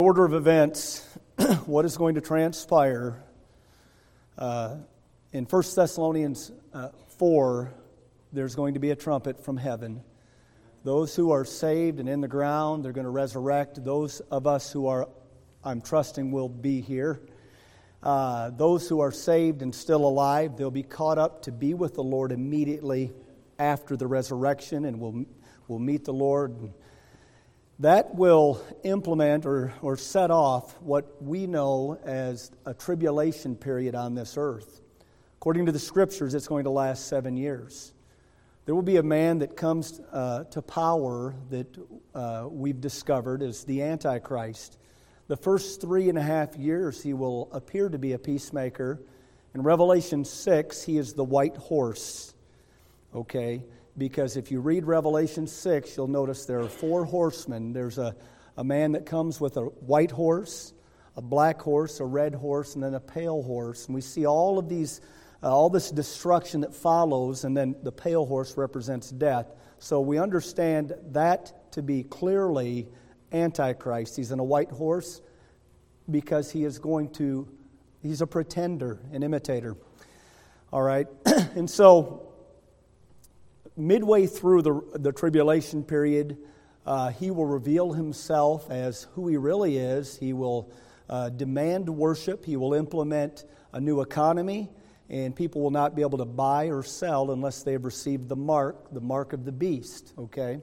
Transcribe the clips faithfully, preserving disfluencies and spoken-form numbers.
Order of events, what is going to transpire uh, in First Thessalonians uh, four, there's going to be a trumpet from heaven. Those who are saved and in the ground, they're going to resurrect. Those of us who are, I'm trusting, will be here. Uh, those who are saved and still alive, they'll be caught up to be with the Lord immediately after the resurrection, and we'll, we'll meet the Lord. That will implement or, or set off what we know as a tribulation period on this earth. According to the Scriptures, it's going to last seven years. There will be a man that comes uh, to power that uh, we've discovered is the Antichrist. The first three and a half years, he will appear to be a peacemaker. In Revelation six, he is the white horse. Okay? Because if you read Revelation six, you'll notice there are four horsemen. There's a, a man that comes with a white horse, a black horse, a red horse, and then a pale horse. And we see all of these, uh, all this destruction that follows, and then the pale horse represents death. So we understand that to be clearly Antichrist. He's in a white horse because he is going to, he's a pretender, an imitator. All right? And so midway through the, the tribulation period, uh, he will reveal himself as who he really is. He will uh, demand worship. He will implement a new economy, and people will not be able to buy or sell unless they've received the mark, the mark of the beast. Okay?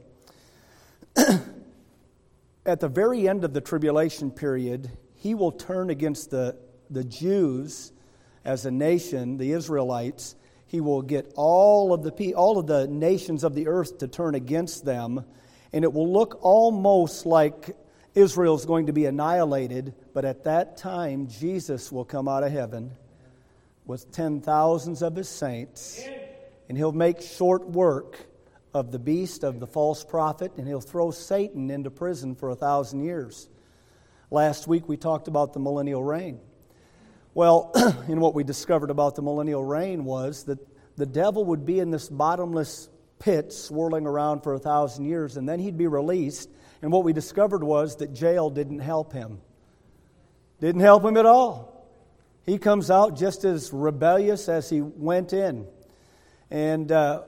At the very end of the tribulation period, he will turn against the, the Jews as a nation, the Israelites. He will get all of the all of the nations of the earth to turn against them, and it will look almost like Israel is going to be annihilated. But at that time, Jesus will come out of heaven with ten thousands of his saints, and he'll make short work of the beast, of the false prophet, and he'll throw Satan into prison for a thousand years. Last week we talked about the millennial reign. Well, and what we discovered about the millennial reign was that the devil would be in this bottomless pit swirling around for a thousand years, and then he'd be released. And what we discovered was that jail didn't help him. Didn't help him at all. He comes out just as rebellious as he went in. And uh,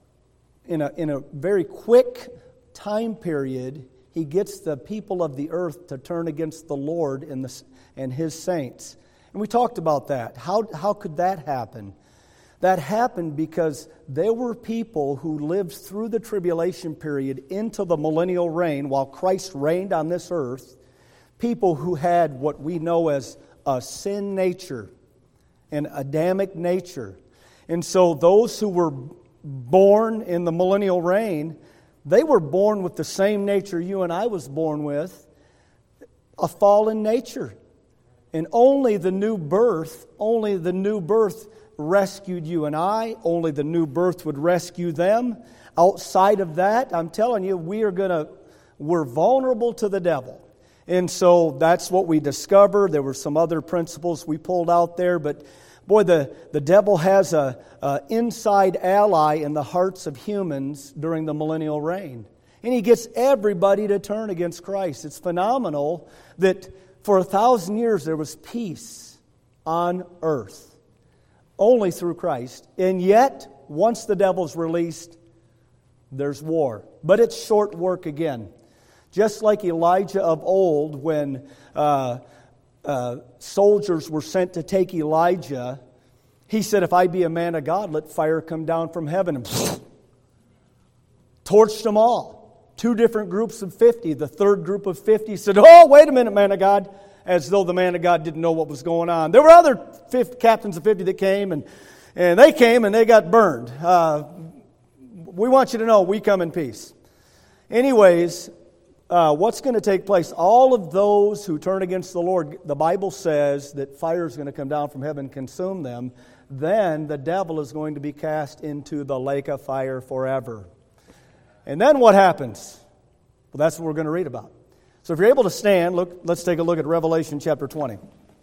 in a, in a very quick time period, he gets the people of the earth to turn against the Lord and, the, and his saints. And we talked about that. How, how could that happen? That happened because there were people who lived through the tribulation period into the millennial reign while Christ reigned on this earth. People who had what we know as a sin nature, an Adamic nature. And so those who were born in the millennial reign, they were born with the same nature you and I was born with, a fallen nature. And only the new birth, only the new birth rescued you and I. Only the new birth would rescue them. Outside of that, I'm telling you, we are going to, we're vulnerable to the devil. And so that's what we discovered. There were some other principles we pulled out there, but boy, the, the devil has a, a inside ally in the hearts of humans during the millennial reign. And he gets everybody to turn against Christ. It's phenomenal that for a thousand years there was peace on earth, only through Christ. And yet, once the devil's released, there's war. But it's short work again. Just like Elijah of old, when uh, uh, soldiers were sent to take Elijah, he said, if I be a man of God, let fire come down from heaven. And pfft, torched them all. Two different groups of fifty. The third group of fifty said, oh, wait a minute, man of God. As though the man of God didn't know what was going on. There were other fifty, captains of fifty that came, and, and they came and they got burned. Uh, we want you to know we come in peace. Anyways, uh, what's going to take place? All of those who turn against the Lord, the Bible says that fire is going to come down from heaven and consume them. Then the devil is going to be cast into the lake of fire forever. And then what happens? Well, that's what we're going to read about. So if you're able to stand, look, let's take a look at Revelation chapter twenty.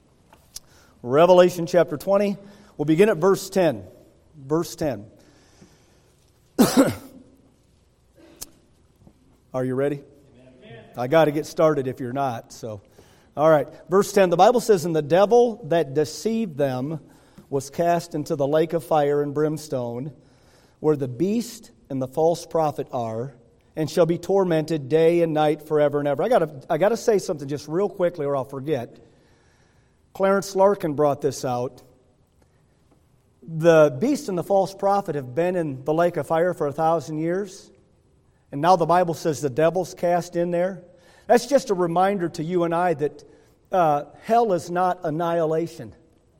Revelation chapter twenty. We'll begin at verse ten. Verse ten. Are you ready? Amen. I got to get started if you're not. So All right, verse ten, the Bible says, "And the devil that deceived them was cast into the lake of fire and brimstone, where the beast and the false prophet are, and shall be tormented day and night forever and ever." I gotta, I gotta say something just real quickly or I'll forget. Clarence Larkin brought this out. The beast and the false prophet have been in the lake of fire for a thousand years, and now the Bible says the devil's cast in there. That's just a reminder to you and I that uh, hell is not annihilation.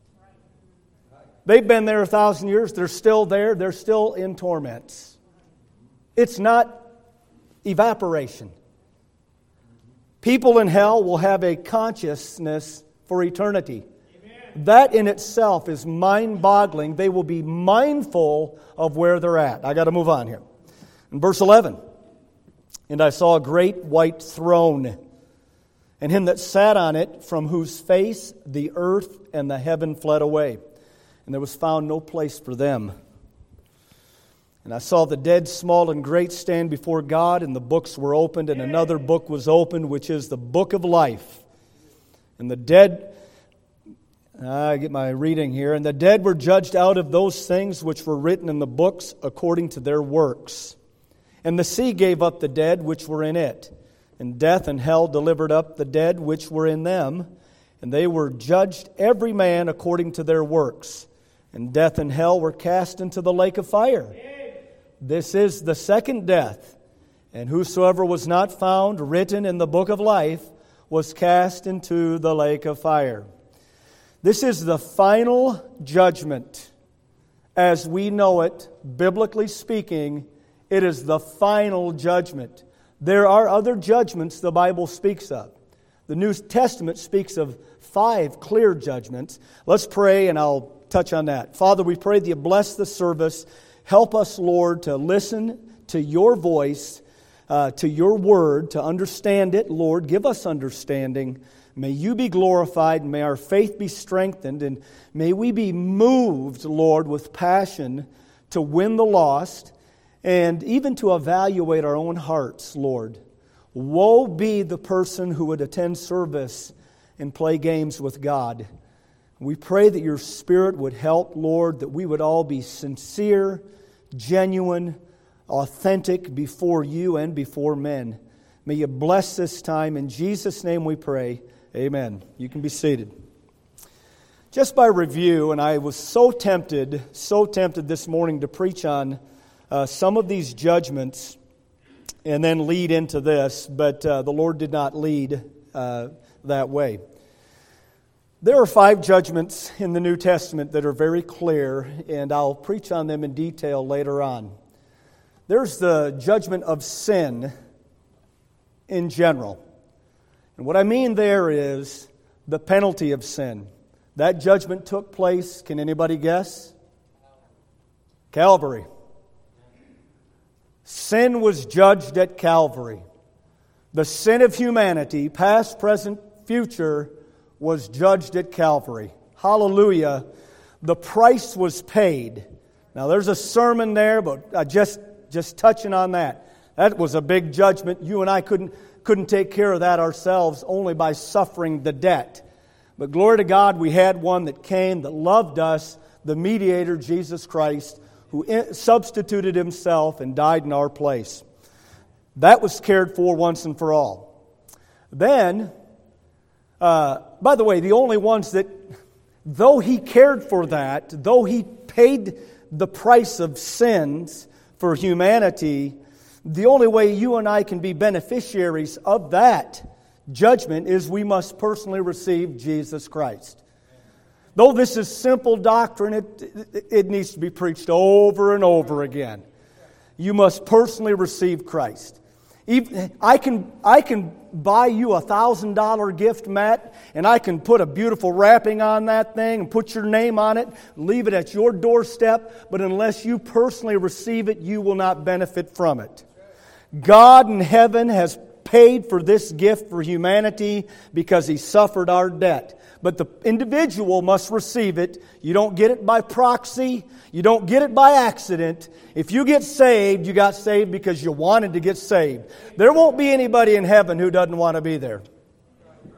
They've been there a thousand years. They're still there. They're still in torments. It's not evaporation. People in hell will have a consciousness for eternity. Amen. That in itself is mind-boggling. They will be mindful of where they're at. I got to move on here. In verse eleven, "And I saw a great white throne, and him that sat on it, from whose face the earth and the heaven fled away, and there was found no place for them. And I saw the dead, small and great, stand before God, and the books were opened, and another book was opened, which is the book of life. And the dead," I get my reading here, "and the dead were judged out of those things which were written in the books according to their works. And the sea gave up the dead which were in it, and death and hell delivered up the dead which were in them, and they were judged every man according to their works. And death and hell were cast into the lake of fire. This is the second death. And whosoever was not found written in the book of life was cast into the lake of fire." This is the final judgment. As we know it, biblically speaking, it is the final judgment. There are other judgments the Bible speaks of. The New Testament speaks of five clear judgments. Let's pray and I'll touch on that. Father, we pray that you bless the service. Help us, Lord, to listen to your voice, uh, to your word, to understand it. Lord, give us understanding. May you be glorified, and may our faith be strengthened, and may we be moved, Lord, with passion to win the lost, and even to evaluate our own hearts, Lord. Woe be the person who would attend service and play games with God. We pray that your Spirit would help, Lord, that we would all be sincere, genuine, authentic before you and before men. May you bless this time. In Jesus' name we pray. Amen. You can be seated. Just by review, and I was so tempted, so tempted this morning to preach on uh, some of these judgments and then lead into this, but uh, the Lord did not lead uh, that way. There are five judgments in the New Testament that are very clear, and I'll preach on them in detail later on. There's the judgment of sin in general. And what I mean there is the penalty of sin. That judgment took place, can anybody guess? Calvary. Sin was judged at Calvary. The sin of humanity, past, present, future, was judged at Calvary. Hallelujah. The price was paid. Now there's a sermon there, but uh, just, just touching on that. That was a big judgment. You and I couldn't, couldn't take care of that ourselves only by suffering the debt. But glory to God, we had one that came, that loved us, the mediator, Jesus Christ, who substituted himself and died in our place. That was cared for once and for all. Then, uh, by the way, the only ones that, though he cared for that, though he paid the price of sins for humanity, the only way you and I can be beneficiaries of that judgment is we must personally receive Jesus Christ. Though this is simple doctrine, it, it needs to be preached over and over again. You must personally receive Christ. Even, I can I can buy you a one thousand dollars gift, Matt, and I can put a beautiful wrapping on that thing and put your name on it, leave it at your doorstep, but unless you personally receive it, you will not benefit from it. God in heaven has paid for this gift for humanity because He suffered our debt. But the individual must receive it. You don't get it by proxy. You don't get it by accident. If you get saved, you got saved because you wanted to get saved. There won't be anybody in heaven who doesn't want to be there.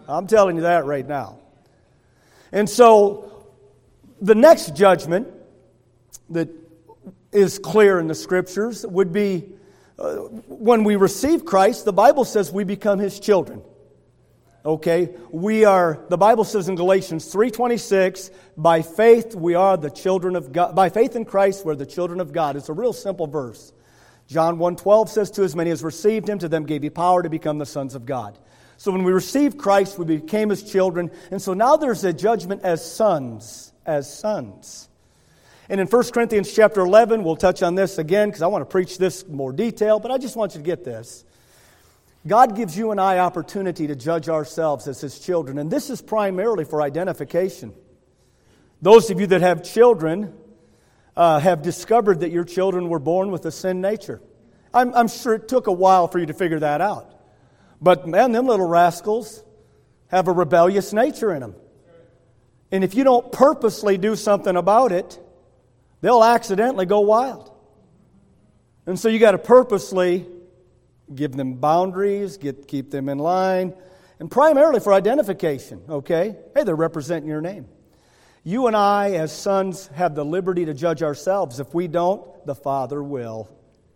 I'm telling you that right now. And so, the next judgment that is clear in the Scriptures would be uh, when we receive Christ, the Bible says we become His children. Okay? We are, the Bible says in Galatians three twenty-six, by faith we are the children of God. By faith in Christ we're the children of God. It's a real simple verse. John one twelve says, to as many as received Him, to them gave He power to become the sons of God. So when we received Christ, we became His children. And so now there's a judgment as sons. As sons. And in First Corinthians chapter eleven, we'll touch on this again because I want to preach this in more detail, but I just want you to get this. God gives you and I opportunity to judge ourselves as His children, and this is primarily for identification. Those of you that have children uh, have discovered that your children were born with a sin nature. I'm, I'm sure it took a while for you to figure that out. But man, them little rascals have a rebellious nature in them. And if you don't purposely do something about it, they'll accidentally go wild. And so you got to purposely give them boundaries, get keep them in line, and primarily for identification, okay? Hey, they're representing your name. You and I, as sons, have the liberty to judge ourselves. If we don't, the Father will.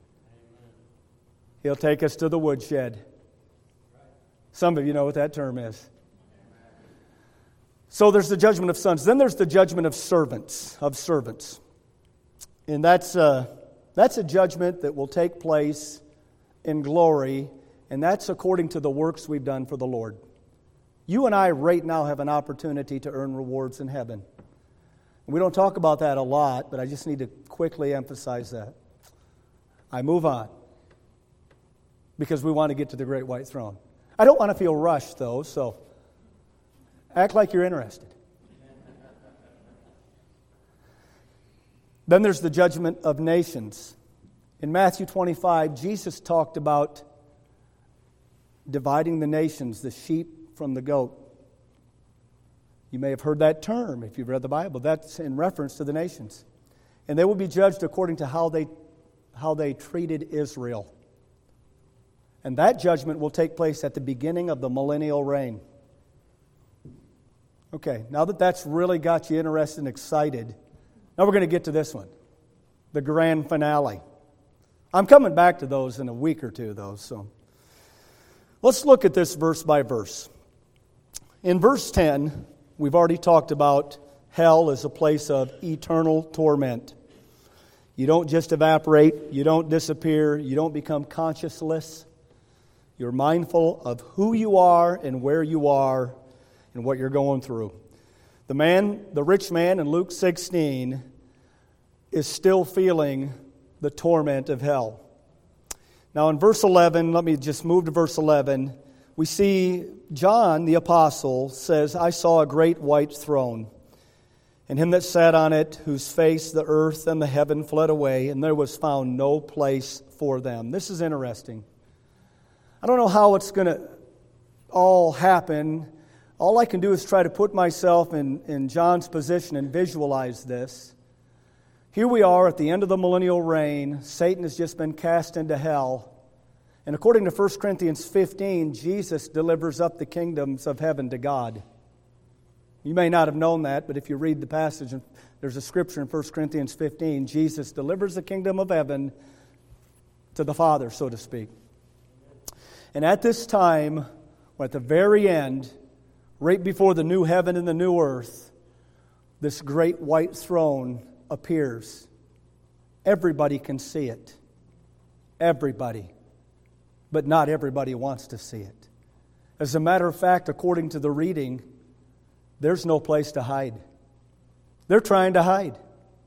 He'll take us to the woodshed. Some of you know what that term is. So there's the judgment of sons. Then there's the judgment of servants, of servants. And that's a, that's a judgment that will take place in glory, and that's according to the works we've done for the Lord. You and I right now have an opportunity to earn rewards in heaven. We don't talk about that a lot, but I just need to quickly emphasize that. I move on because we want to get to the great white throne. I don't want to feel rushed, though, so act like you're interested. Then there's the judgment of nations. In Matthew twenty-five, Jesus talked about dividing the nations, the sheep from the goat. You may have heard that term if you've read the Bible. That's in reference to the nations. And they will be judged according to how they, how they treated Israel. And that judgment will take place at the beginning of the millennial reign. Okay, now that that's really got you interested and excited, now we're going to get to this one, the grand finale. I'm coming back to those in a week or two, though. So let's look at this verse by verse. In verse ten, we've already talked about hell as a place of eternal torment. You don't just evaporate, you don't disappear, you don't become conscienceless. You're mindful of who you are and where you are and what you're going through. The man, the rich man in Luke sixteen is still feeling the torment of hell. Now in verse eleven, let me just move to verse eleven. We see John the apostle says, I saw a great white throne, and him that sat on it, whose face the earth and the heaven fled away, and there was found no place for them. This is interesting. I don't know how it's going to all happen. All I can do is try to put myself in, in John's position and visualize this. Here we are at the end of the millennial reign. Satan has just been cast into hell. And according to First Corinthians fifteen, Jesus delivers up the kingdoms of heaven to God. You may not have known that, but if you read the passage, there's a scripture in First Corinthians fifteen. Jesus delivers the kingdom of heaven to the Father, so to speak. And at this time, at the very end, right before the new heaven and the new earth, this great white throne appears. Everybody can see it. Everybody. But not everybody wants to see it. As a matter of fact, according to the reading, there's no place to hide. They're trying to hide.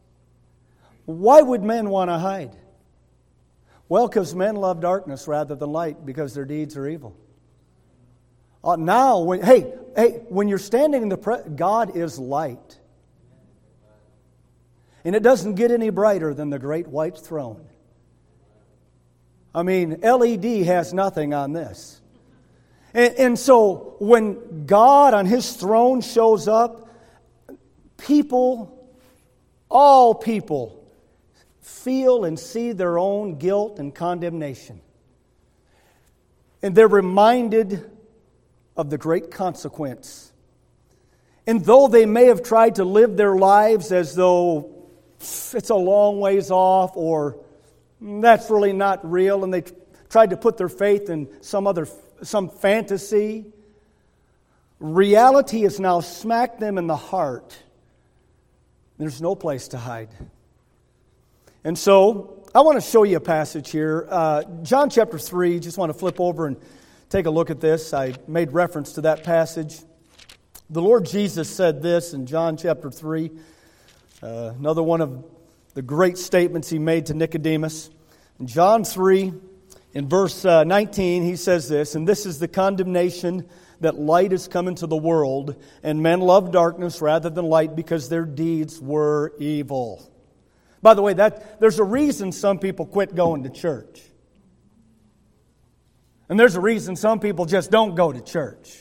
Why would men want to hide? Well, because men love darkness rather than light because their deeds are evil. Uh, now, when, hey, hey, when you're standing in the pre- God is light. And it doesn't get any brighter than the great white throne. I mean, L E D has nothing on this. And, and so when God on His throne shows up, people, all people, feel and see their own guilt and condemnation. And they're reminded of the great consequence. And though they may have tried to live their lives as though it's a long ways off or that's really not real, and they tried to put their faith in some other, some fantasy, reality has now smacked them in the heart. There's no place to hide. And so, I want to show you a passage here. Uh, John chapter three, just want to flip over and take a look at this. I made reference to that passage. The Lord Jesus said this in John chapter three. Uh, another one of the great statements He made to Nicodemus. In John three, in verse uh, nineteen, He says this, "And this is the condemnation, that light is come into the world, and men love darkness rather than light because their deeds were evil." By the way, that there's a reason some people quit going to church. And there's a reason some people just don't go to church.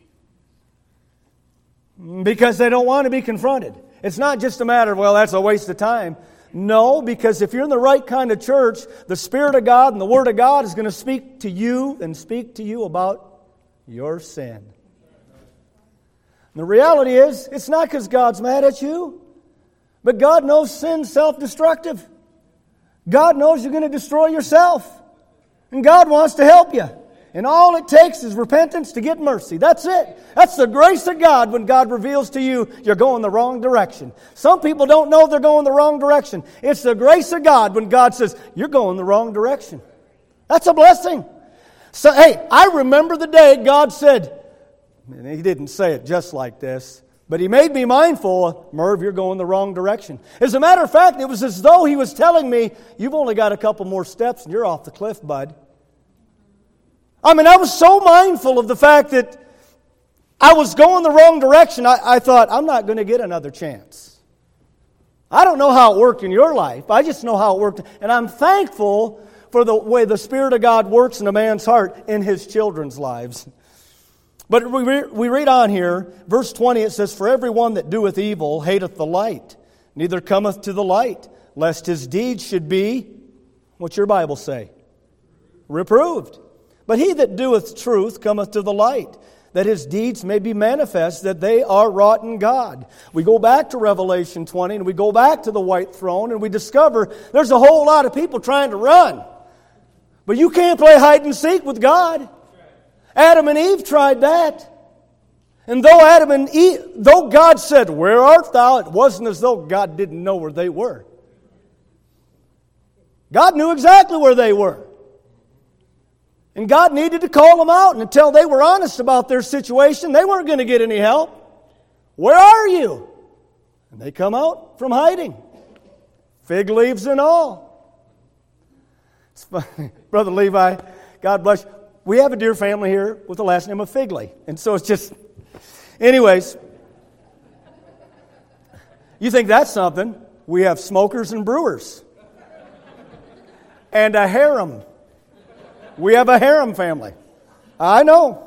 Because they don't want to be confronted. It's not just a matter of, well, that's a waste of time. No, because if you're in the right kind of church, the Spirit of God and the Word of God is going to speak to you and speak to you about your sin. And the reality is, it's not because God's mad at you, but God knows sin's self-destructive. God knows you're going to destroy yourself. And God wants to help you. And all it takes is repentance to get mercy. That's it. That's the grace of God when God reveals to you you're going the wrong direction. Some people don't know they're going the wrong direction. It's the grace of God when God says, you're going the wrong direction. That's a blessing. So, hey, I remember the day God said, and He didn't say it just like this, but He made me mindful, Merv, you're going the wrong direction. As a matter of fact, it was as though He was telling me, you've only got a couple more steps and you're off the cliff, bud. I mean, I was so mindful of the fact that I was going the wrong direction. I, I thought, I'm not going to get another chance. I don't know how it worked in your life. I just know how it worked. And I'm thankful for the way the Spirit of God works in a man's heart in his children's lives. But we, re- we read on here, verse twenty, it says, "For everyone that doeth evil hateth the light, neither cometh to the light, lest his deeds should be," what's your Bible say? "Reproved. But he that doeth truth cometh to the light, that his deeds may be manifest, that they are wrought in God." We go back to Revelation twenty, and we go back to the white throne, and we discover there's a whole lot of people trying to run. But you can't play hide and seek with God. Adam and Eve tried that. And though Adam and Eve, though God said, "Where art thou?" it wasn't as though God didn't know where they were. God knew exactly where they were. And God needed to call them out, and until they were honest about their situation, they weren't going to get any help. "Where are you?" And they come out from hiding. Fig leaves and all. It's funny. Brother Levi, God bless you. We have a dear family here with the last name of Figley. And so it's just... Anyways, you think that's something? We have smokers and brewers. And a harem. We have a harem family. I know.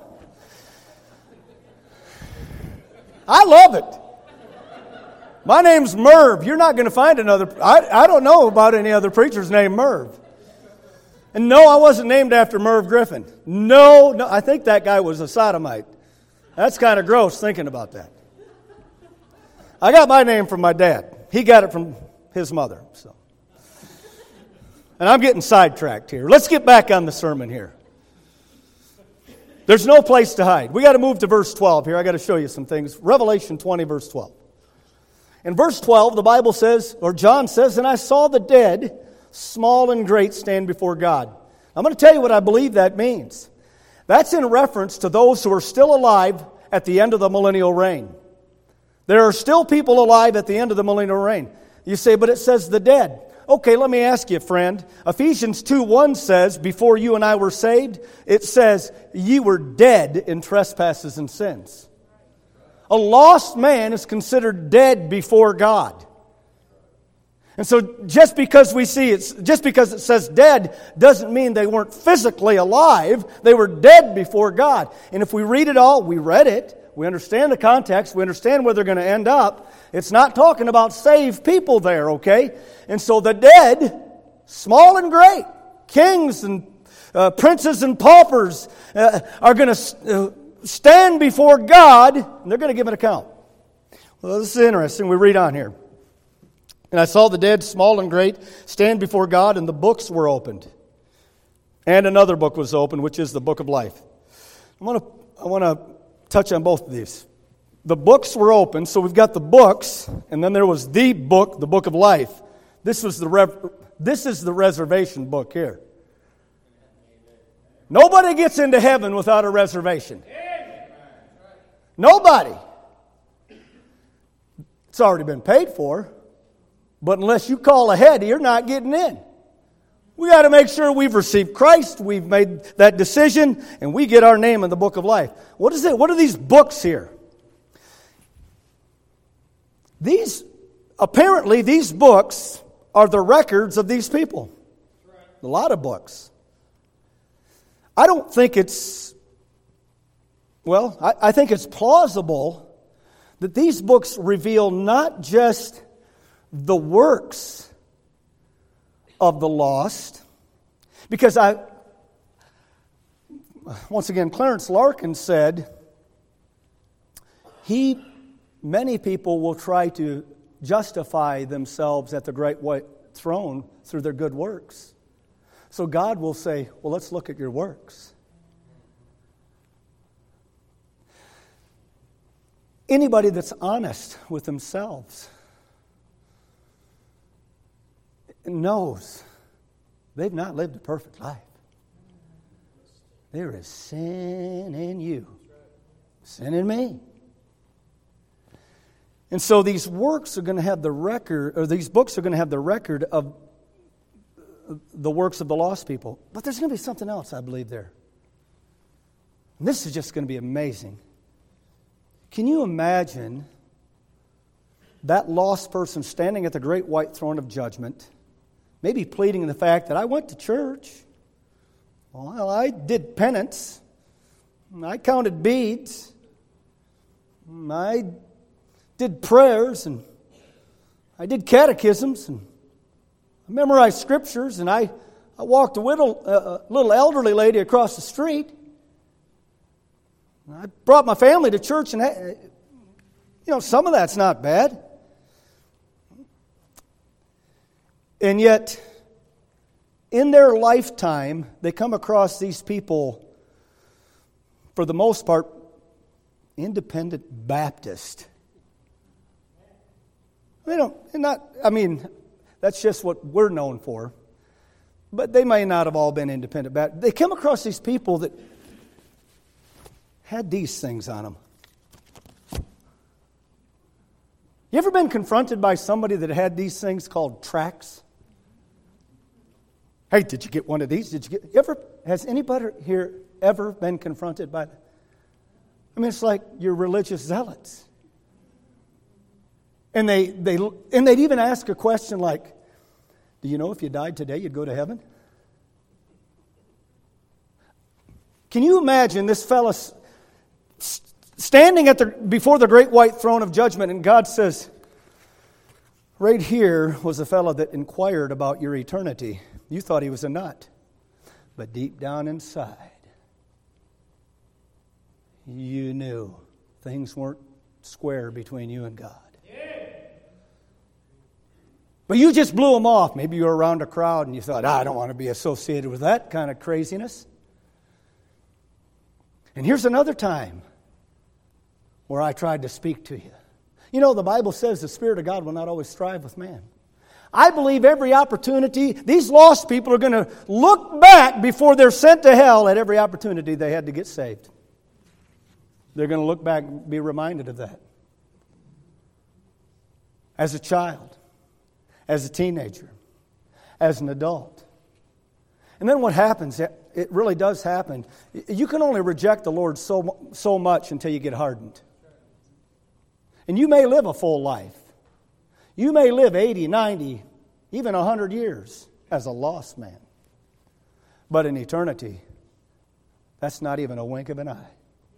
I love it. My name's Merv. You're not going to find another... I, I don't know about any other preachers named Merv. And no, I wasn't named after Merv Griffin. No, no, I think that guy was a sodomite. That's kind of gross thinking about that. I got my name from my dad. He got it from his mother. So, and I'm getting sidetracked here. Let's get back on the sermon here. There's no place to hide. We got to move to verse twelve here. I got to show you some things. Revelation twenty, verse twelve. In verse twelve, the Bible says, or John says, "And I saw the dead, small and great, stand before God." I'm going to tell you what I believe that means. That's in reference to those who are still alive at the end of the millennial reign. There are still people alive at the end of the millennial reign. You say, but it says the dead. Okay, let me ask you, friend. Ephesians two one says, before you and I were saved, it says, ye were dead in trespasses and sins. A lost man is considered dead before God. And so just because we see it, just because it says dead doesn't mean they weren't physically alive. They were dead before God. And if we read it all, we read it, we understand the context, we understand where they're going to end up. It's not talking about saved people there, okay? And so the dead, small and great, kings and uh, princes and paupers uh, are going to uh, stand before God, and they're going to give an account. Well, this is interesting. We read on here. And I saw the dead, small and great, stand before God, and the books were opened. And another book was opened, which is the book of life. I want to I want to touch on both of these. The books were opened, so we've got the books, and then there was the book, the book of life. This was the rev- this is the reservation book here. Nobody gets into heaven without a reservation. Nobody. It's already been paid for, but unless you call ahead, you're not getting in. We got to make sure we've received Christ, we've made that decision, and we get our name in the book of life. What is it? What are these books here? These, apparently, these books are the records of these people. A lot of books. I don't think it's, well, I, I think it's plausible that these books reveal not just the works of the lost, because I, once again, Clarence Larkin said, he, many people will try to justify themselves at the great white throne through their good works. So God will say, well, let's look at your works. Anybody that's honest with themselves knows they've not lived a perfect life. There is sin in you, sin in me. And so these works are going to have the record, or these books are going to have the record of the works of the lost people. But there's going to be something else, I believe, there. And this is just going to be amazing. Can you imagine that lost person standing at the great white throne of judgment, maybe pleading the fact that I went to church, well, I did penance, I counted beads, I did prayers, and I did catechisms, and I memorized scriptures, and I, I walked a little, uh, a little elderly lady across the street. I brought my family to church, and, you know, some of that's not bad. And yet, in their lifetime, they come across these people, for the most part, independent Baptist. They don't, not, I mean, that's just what we're known for. But they may not have all been independent Baptist. They come across these people that had these things on them. You ever been confronted by somebody that had these things called tracts? Hey, did you get one of these? Did you get? You ever? Has anybody here ever been confronted by that? I mean, it's like you're religious zealots, and they they and they'd even ask a question like, "Do you know if you died today, you'd go to heaven?" Can you imagine this fella standing at the before the great white throne of judgment, and God says, "Right here was a fellow that inquired about your eternity. You thought he was a nut, but deep down inside, you knew things weren't square between you and God. Yeah. But you just blew them off. Maybe you were around a crowd and you thought, ah, I don't want to be associated with that kind of craziness." And here's another time where I tried to speak to you. You know, the Bible says the Spirit of God will not always strive with man. I believe every opportunity, these lost people are going to look back before they're sent to hell at every opportunity they had to get saved. They're going to look back and be reminded of that. As a child, as a teenager, as an adult. And then what happens, it really does happen. You can only reject the Lord so, so much until you get hardened. And you may live a full life. You may live eighty, ninety, even one hundred years as a lost man. But in eternity, that's not even a wink of an eye.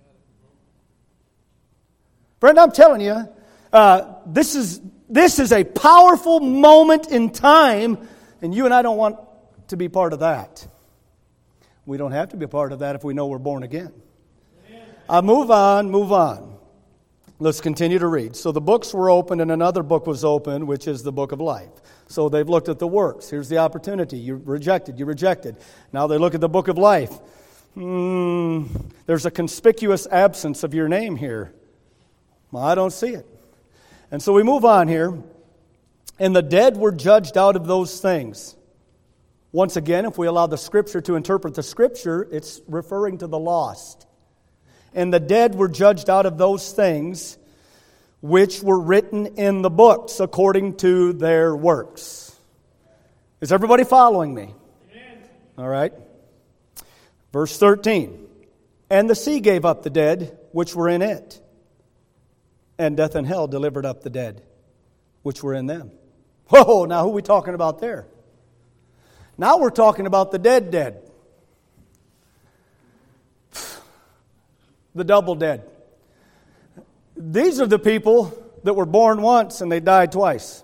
Friend, I'm telling you, uh, this is this is a powerful moment in time, and you and I don't want to be part of that. We don't have to be a part of that if we know we're born again. Uh, move on, move on. Let's continue to read. So the books were opened, and another book was opened, which is the book of life. So they've looked at the works. Here's the opportunity. You rejected, you rejected. Now they look at the book of life. Hmm, there's a conspicuous absence of your name here. Well, I don't see it. And so we move on here. And the dead were judged out of those things. Once again, if we allow the Scripture to interpret the Scripture, it's referring to the lost. And the dead were judged out of those things which were written in the books according to their works. Is everybody following me? Amen. All right. Verse thirteen. And the sea gave up the dead which were in it, and death and hell delivered up the dead which were in them. Whoa, now who are we talking about there? Now we're talking about the dead dead. The double dead. These are the people that were born once and they died twice.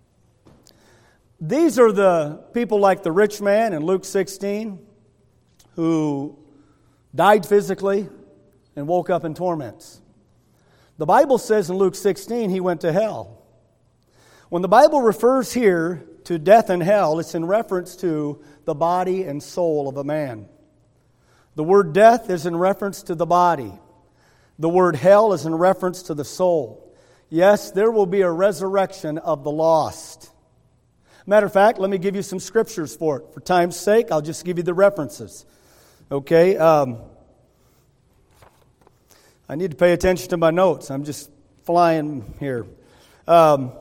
These are the people like the rich man in Luke sixteen who died physically and woke up in torments. The Bible says in Luke sixteen he went to hell. When the Bible refers here to death and hell, it's in reference to the body and soul of a man. The word death is in reference to the body. The word hell is in reference to the soul. Yes, there will be a resurrection of the lost. Matter of fact, let me give you some scriptures for it. For time's sake, I'll just give you the references. Okay? Um, I need to pay attention to my notes. I'm just flying here. Um,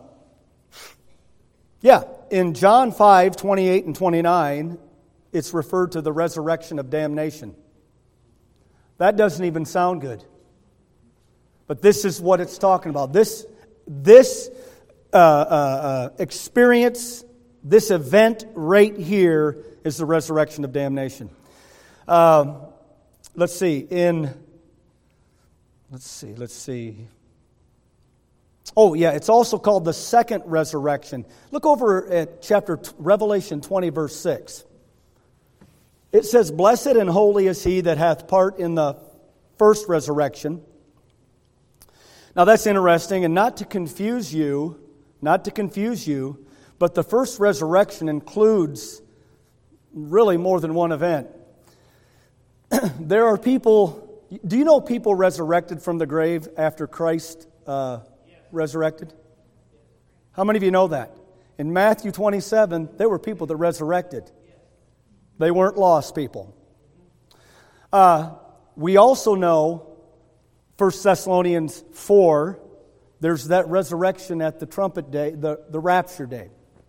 yeah, in John five, twenty-eight and twenty-nine, it's referred to the resurrection of damnation. That doesn't even sound good. But this is what it's talking about. This, this uh, uh, uh, experience, this event right here is the resurrection of damnation. Um, let's see. In let's see. Let's see. Oh yeah, it's also called the second resurrection. Look over at chapter Revelation twenty, verse six. It says, "Blessed and holy is he that hath part in the first resurrection." Now that's interesting, and not to confuse you, not to confuse you, but the first resurrection includes really more than one event. There are people, do you know people resurrected from the grave after Christ uh, yes. resurrected? How many of you know that? In Matthew twenty-seven, there were people that resurrected. They weren't lost people. Uh, we also know First Thessalonians four, there's that resurrection at the trumpet day, the, the rapture day.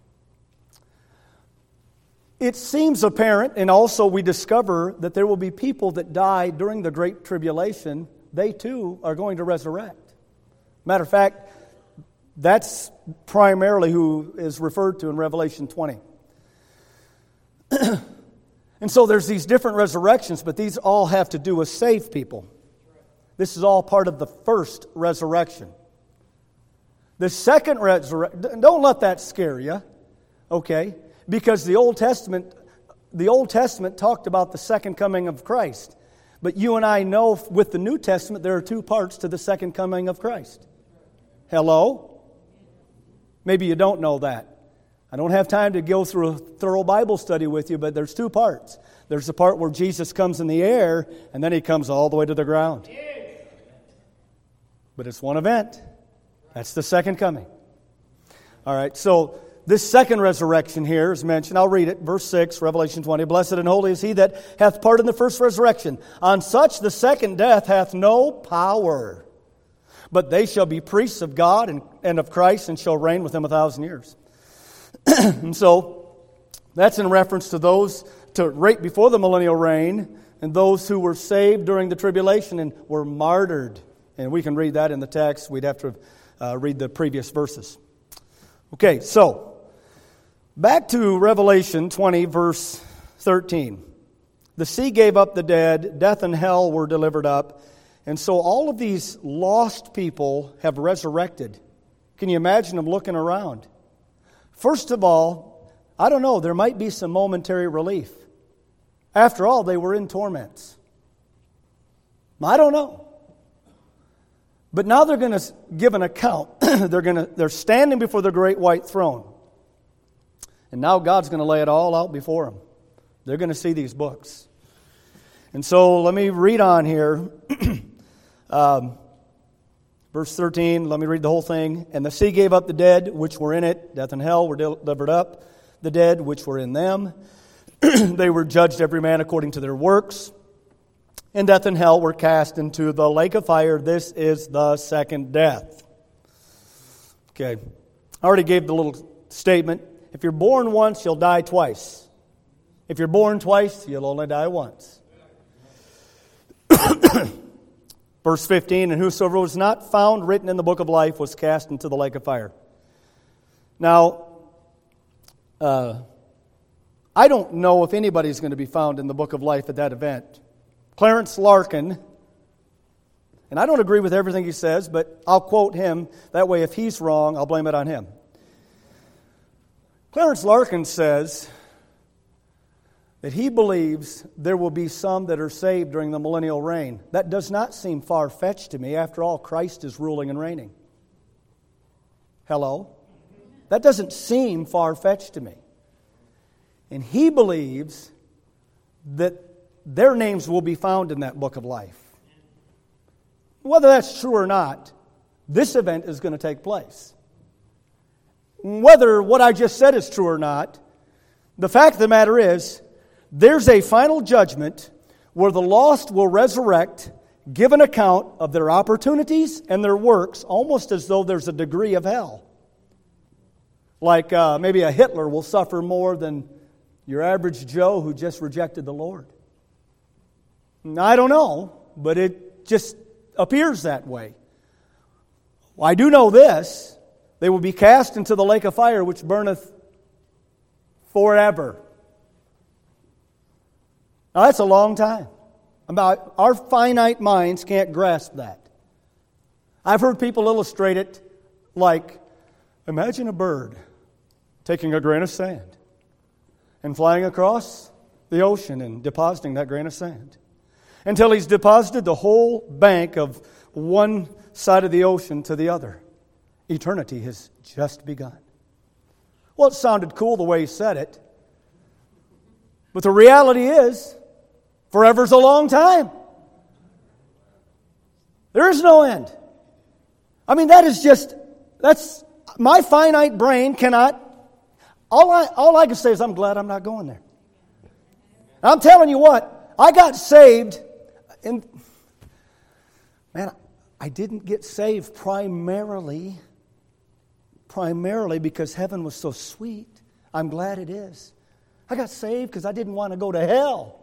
It seems apparent, and also we discover that there will be people that die during the Great Tribulation. They too are going to resurrect. Matter of fact, that's primarily who is referred to in Revelation twenty. And so there's these different resurrections, but these all have to do with saved people. This is all part of the first resurrection. The second resurrection, don't let that scare you, okay? Because the Old Testament, the Old Testament talked about the second coming of Christ. But you and I know with the New Testament there are two parts to the second coming of Christ. Hello? Maybe you don't know that. I don't have time to go through a thorough Bible study with you, but there's two parts. There's the part where Jesus comes in the air, and then He comes all the way to the ground. But it's one event. That's the second coming. All right, so this second resurrection here is mentioned. I'll read it. Verse six, Revelation twenty. "Blessed and holy is he that hath part in the first resurrection. On such the second death hath no power. But they shall be priests of God and, and of Christ, and shall reign with him a thousand years." And so, that's in reference to those to right before the millennial reign, and those who were saved during the tribulation and were martyred. And we can read that in the text. We'd have to uh, read the previous verses. Okay, so back to Revelation twenty, verse thirteen. "The sea gave up the dead, death and hell were delivered up." And so all of these lost people have resurrected. Can you imagine them looking around? First of all, I don't know, there might be some momentary relief. After all, they were in torments. I don't know. But now they're going to give an account. they're going to they're standing before the great white throne. And now God's going to lay it all out before them. They're going to see these books. And so let me read on here. um, verse thirteen, let me read the whole thing. And the sea gave up the dead which were in it. Death and hell were delivered up. The dead which were in them. They were judged every man according to their works. And death and hell were cast into the lake of fire. This is the second death. Okay. I already gave the little statement. If you're born once, you'll die twice. If you're born twice, you'll only die once. Verse fifteen, and whosoever was not found written in the book of life was cast into the lake of fire. Now, uh, I don't know if anybody's going to be found in the book of life at that event. Clarence Larkin, and I don't agree with everything he says, but I'll quote him. That way, if he's wrong, I'll blame it on him. Clarence Larkin says that he believes there will be some that are saved during the millennial reign. That does not seem far-fetched to me. After all, Christ is ruling and reigning. Hello? That doesn't seem far-fetched to me. And he believes that their names will be found in that book of life. Whether that's true or not, this event is going to take place. Whether what I just said is true or not, the fact of the matter is, there's a final judgment where the lost will resurrect, give an account of their opportunities and their works, almost as though there's a degree of hell. Like uh, maybe a Hitler will suffer more than your average Joe who just rejected the Lord. I don't know, but it just appears that way. Well, I do know this. They will be cast into the lake of fire which burneth forever. Now that's a long time. About our finite minds can't grasp that. I've heard people illustrate it like, imagine a bird taking a grain of sand and flying across the ocean and depositing that grain of sand until he's deposited the whole bank of one side of the ocean to the other. Eternity has just begun. Well, it sounded cool the way he said it. But the reality is, forever's a long time. There is no end. I mean, that is just, that's, my finite brain cannot, all I, all I can say is I'm glad I'm not going there. I'm telling you what, I got saved, and man, I didn't get saved primarily, primarily because heaven was so sweet. I'm glad it is. I got saved because I didn't want to go to hell.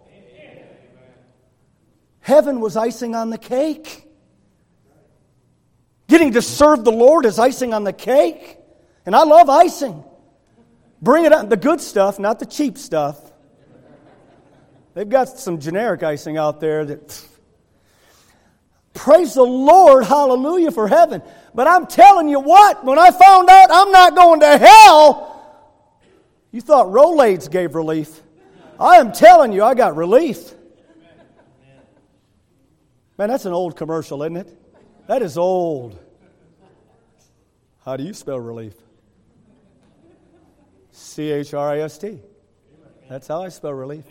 Heaven was icing on the cake. Getting to serve the Lord is icing on the cake. And I love icing. Bring it on. The good stuff, not the cheap stuff. They've got some generic icing out there that... Pff, praise the Lord, hallelujah for heaven. But I'm telling you what, when I found out I'm not going to hell, you thought Rolaids gave relief. I am telling you, I got relief. Man, that's an old commercial, isn't it? That is old. How do you spell relief? C H R I S T. That's how I spell relief.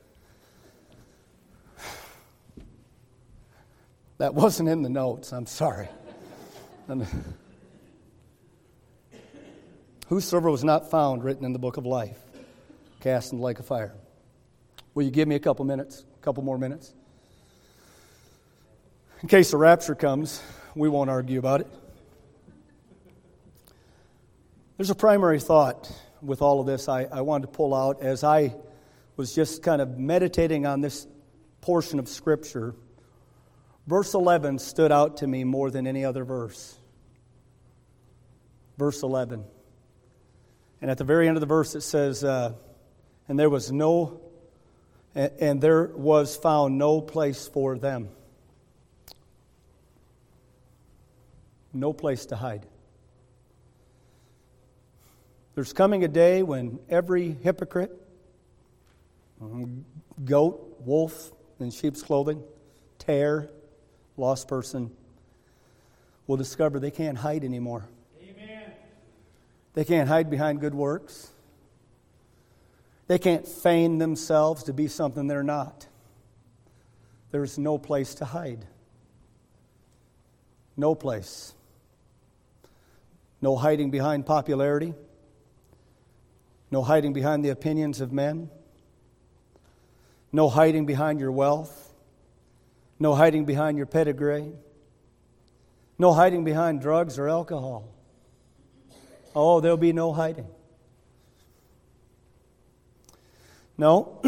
That wasn't in the notes. I'm sorry. Whosoever was not found written in the book of life, cast in the lake of fire. Will you give me a couple minutes? A couple more minutes? In case the rapture comes, we won't argue about it. There's a primary thought with all of this I, I wanted to pull out as I was just kind of meditating on this portion of Scripture. Verse eleven stood out to me more than any other verse. Verse eleven. And at the very end of the verse it says, uh, and there was no, and, and there was found no place for them. No place to hide. There's coming a day when every hypocrite, goat, wolf in sheep's clothing, tare, lost person, will discover they can't hide anymore. Amen. They can't hide behind good works. They can't feign themselves to be something they're not. There's no place to hide. No place. No hiding behind popularity. No hiding behind the opinions of men. No hiding behind your wealth. No hiding behind your pedigree. No hiding behind drugs or alcohol. Oh, there'll be no hiding. No.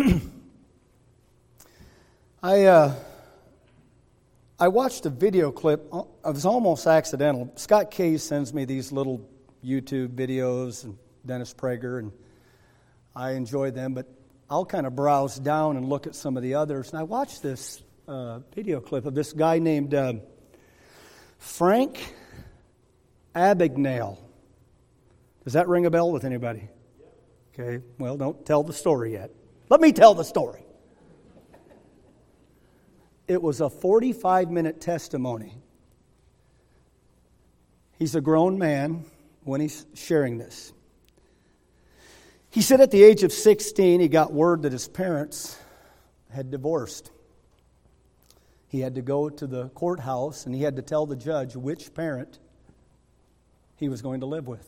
I uh, I watched a video clip. It was almost accidental. Scott Case sends me these little YouTube videos, and Dennis Prager, and I enjoy them, but I'll kind of browse down and look at some of the others. And I watched this uh, video clip of this guy named uh, Frank Abagnale. Does that ring a bell with anybody? Okay, well, don't tell the story yet. Let me tell the story. It was a forty-five minute testimony. He's a grown man when he's sharing this. He said at the age of sixteen, he got word that his parents had divorced. He had to go to the courthouse and he had to tell the judge which parent he was going to live with.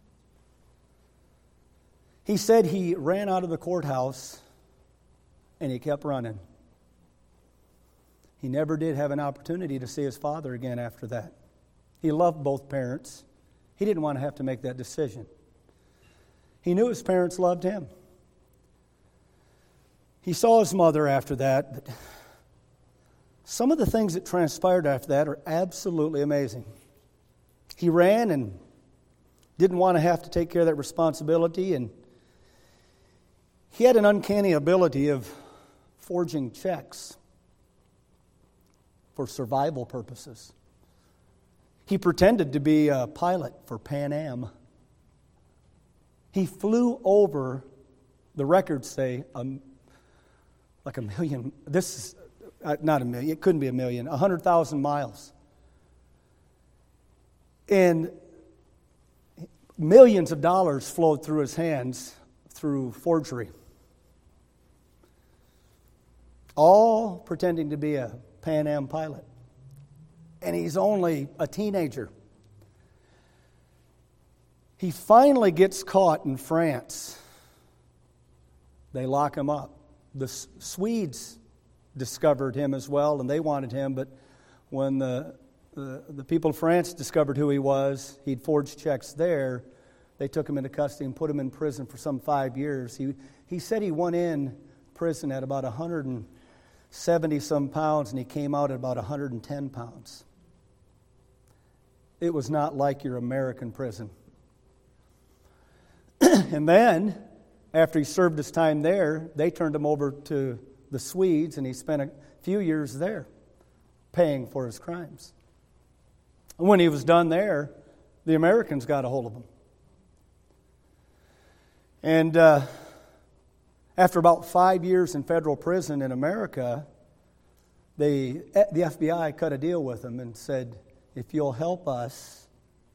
He said he ran out of the courthouse and he kept running. He never did have an opportunity to see his father again after that. He loved both parents. He didn't want to have to make that decision. He knew his parents loved him. He saw his mother after that, but some of the things that transpired after that are absolutely amazing. He ran and didn't want to have to take care of that responsibility, and he had an uncanny ability of forging checks for survival purposes. He pretended to be a pilot for Pan Am. He flew over, the records say, um, like a million, this is uh, not a million, it couldn't be a million, one hundred thousand miles. And millions of dollars flowed through his hands through forgery. All pretending to be a Pan Am pilot. And he's only a teenager. He finally gets caught in France. They lock him up. The Swedes discovered him as well, and they wanted him, but when the, the, the people of France discovered who he was, he'd forged checks there, they took him into custody and put him in prison for some five years. He, he said he went in prison at about one hundred seventy some pounds, and he came out at about one hundred ten pounds. It was not like your American prison. And then, after he served his time there, they turned him over to the Swedes, and he spent a few years there paying for his crimes. And when he was done there, the Americans got a hold of him. And uh, after about five years in federal prison in America, they, the F B I cut a deal with him and said, if you'll help us,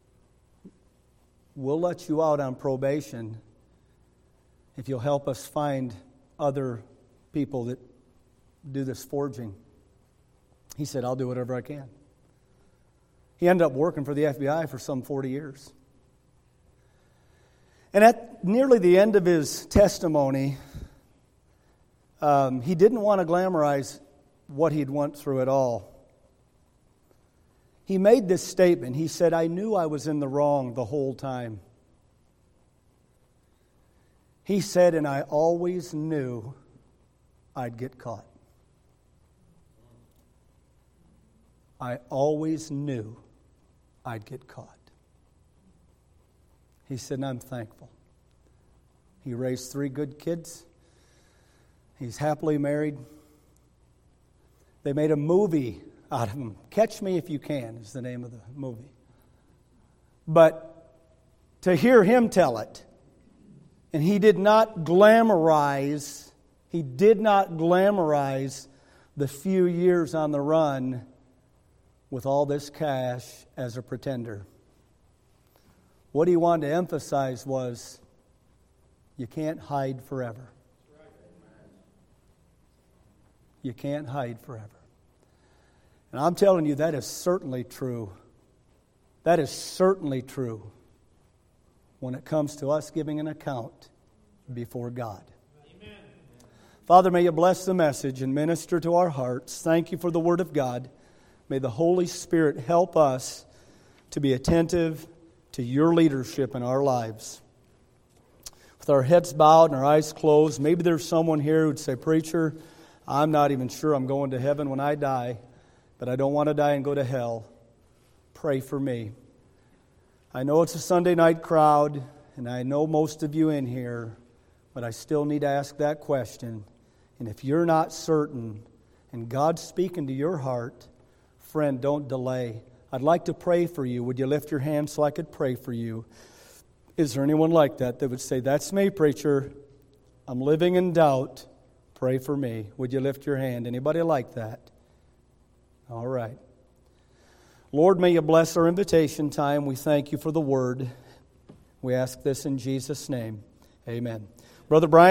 we'll let you out on probation if you'll help us find other people that do this forging. He said, I'll do whatever I can. He ended up working for the F B I for some forty years. And at nearly the end of his testimony, um, he didn't want to glamorize what he'd went through at all. He made this statement. He said, I knew I was in the wrong the whole time. He said, and I always knew I'd get caught. I always knew I'd get caught. He said, and I'm thankful. He raised three good kids. He's happily married. They made a movie out of him. Catch Me If You Can is the name of the movie. But to hear him tell it, and he did not glamorize, he did not glamorize the few years on the run with all this cash as a pretender. What he wanted to emphasize was, you can't hide forever. You can't hide forever. And I'm telling you, that is certainly true. That is certainly true when it comes to us giving an account before God. Amen. Father, may you bless the message and minister to our hearts. Thank you for the Word of God. May the Holy Spirit help us to be attentive to your leadership in our lives. With our heads bowed and our eyes closed, maybe there's someone here who would say, Preacher, I'm not even sure I'm going to heaven when I die, but I don't want to die and go to hell. Pray for me. I know it's a Sunday night crowd, and I know most of you in here, but I still need to ask that question. And if you're not certain, and God's speaking to your heart, friend, don't delay. I'd like to pray for you. Would you lift your hand so I could pray for you? Is there anyone like that that would say, that's me, preacher. I'm living in doubt. Pray for me. Would you lift your hand? Anybody like that? All right. Lord, may you bless our invitation time. We thank you for the word. We ask this in Jesus' name. Amen. Brother Brian.